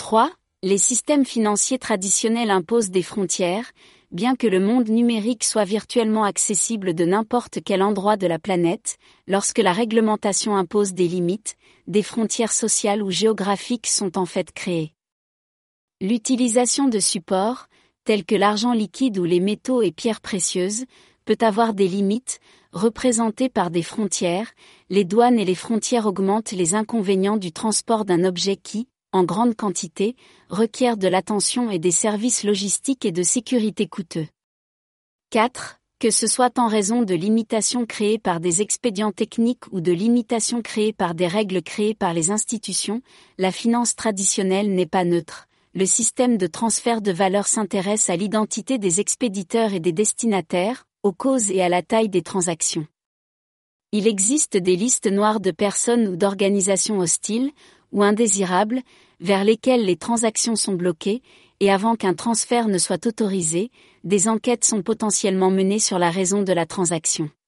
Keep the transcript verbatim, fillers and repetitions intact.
trois. Les systèmes financiers traditionnels imposent des frontières, bien que le monde numérique soit virtuellement accessible de n'importe quel endroit de la planète, lorsque la réglementation impose des limites, des frontières sociales ou géographiques sont en fait créées. L'utilisation de supports, tels que l'argent liquide ou les métaux et pierres précieuses, peut avoir des limites, représentées par des frontières. Les douanes et les frontières augmentent les inconvénients du transport d'un objet qui, en grande quantité, requiert de l'attention et des services logistiques et de sécurité coûteux. quatre. Que ce soit en raison de limitations créées par des expédients techniques ou de limitations créées par des règles créées par les institutions, la finance traditionnelle n'est pas neutre. Le système de transfert de valeur s'intéresse à l'identité des expéditeurs et des destinataires, aux causes et à la taille des transactions. Il existe des listes noires de personnes ou d'organisations hostiles, ou indésirables, vers lesquelles les transactions sont bloquées, et avant qu'un transfert ne soit autorisé, des enquêtes sont potentiellement menées sur la raison de la transaction.